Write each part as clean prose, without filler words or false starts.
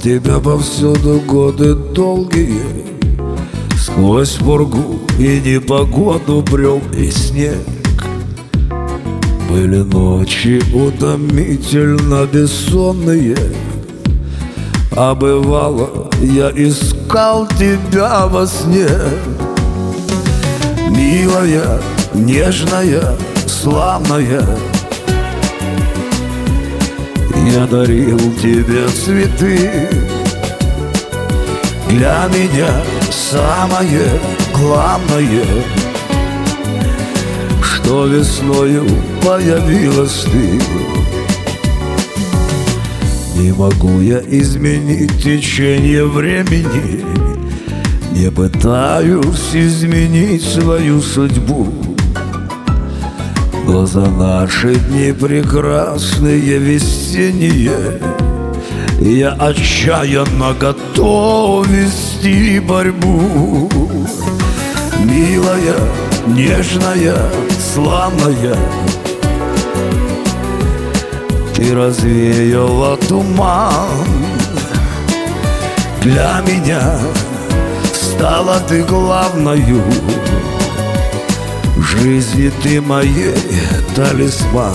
тебя повсюду годы долгие, сквозь пургу и непогоду брел и снег. Были ночи утомительно бессонные, а бывало, я искал тебя во сне. Милая, нежная, славная, я дарил тебе цветы. Для меня самое главное, что весною появилась ты. Не могу я изменить течение времени, не пытаюсь изменить свою судьбу. Но за наши дни прекрасные весенние я отчаянно готов вести борьбу. Милая, нежная, славная, ты развеяла туман. Для меня стала ты главною, в жизни ты моей талисман.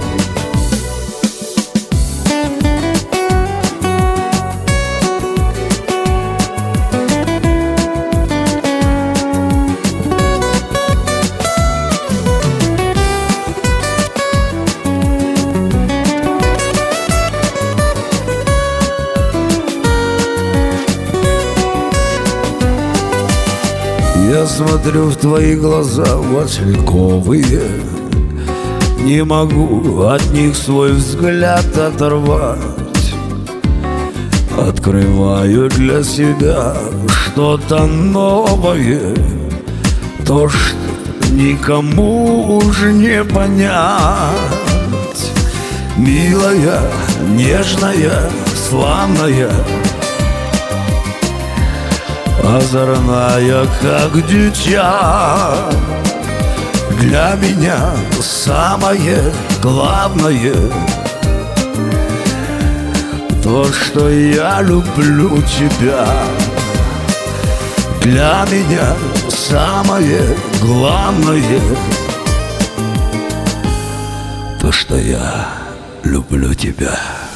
Я смотрю в твои глаза васильковые, не могу от них свой взгляд оторвать. Открываю для себя что-то новое, то, что никому уже не понять. Милая, нежная, славная, озорная, как дитя. Для меня самое главное то, что я люблю тебя. Для меня самое главное то, что я люблю тебя.